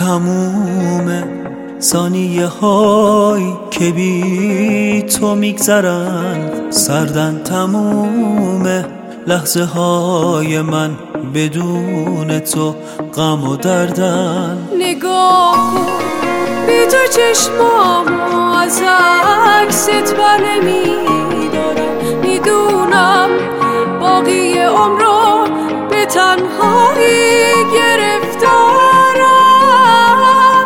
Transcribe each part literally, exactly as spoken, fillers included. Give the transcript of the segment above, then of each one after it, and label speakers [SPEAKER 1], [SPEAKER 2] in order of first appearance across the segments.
[SPEAKER 1] تمومه ثانیه هایی که بی تو میگذرن، سردن تمومه لحظه های من بدون تو غم و دردن.
[SPEAKER 2] نگاه کن بی تو چشمامو از عکست بر نمیدارم، میدونم باقی عمر رو به تنهایی گرفتارم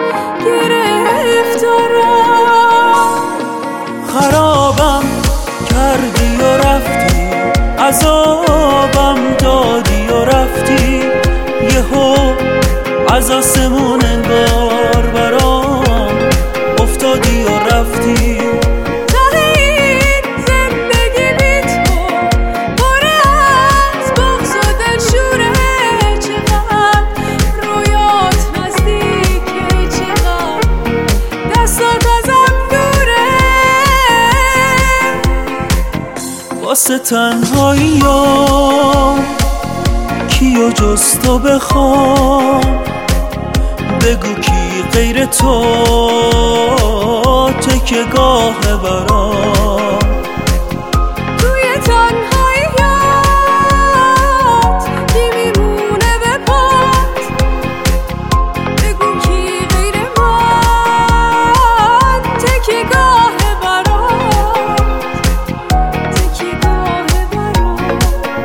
[SPEAKER 2] گرفتارم.
[SPEAKER 1] خرابم کردی و رفتی، عذابم دادی و رفتی، یهو از آسمون انگار برام افتادی و رفتی.
[SPEAKER 2] ته این زندگی بی تو پر از بغض و دلشوره، چقدر رویات نزدیکه، چقدر دستات ازم دوره.
[SPEAKER 1] واسه تنهاییام کیو جز تو بخوام، بگو کی غیر تو تکیه گاه برام.
[SPEAKER 2] توی تنهاییات کی میمونه به پات، بگو کی غیر من تکیه گاه برات تکیه گاه برات.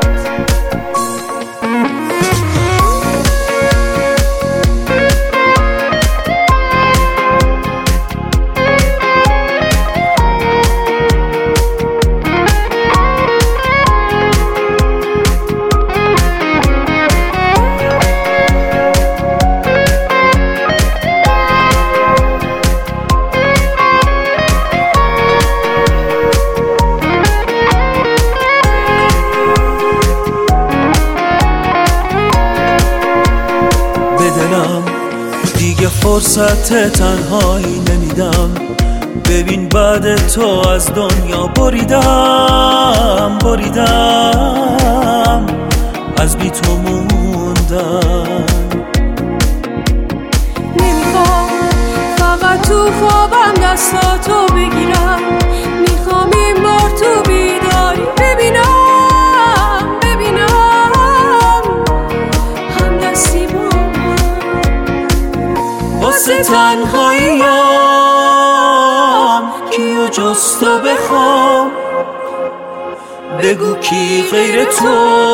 [SPEAKER 1] دیگه فرصت تنهایی نمیدم، ببین بعد تو از دنیا بریدم بریدم از بی تو موندم.
[SPEAKER 2] نمیخوام فقط تو خوابم دستاتو بگیرم، میخوام این بار تو بیداری ببینم ببینم هم دستی با من.
[SPEAKER 1] واسه تنهاییام کیو جز تو بخوام، بگو کی غیر تو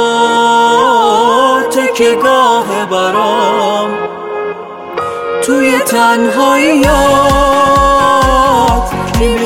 [SPEAKER 1] تکیه گاه برام. توی تنهاییات کی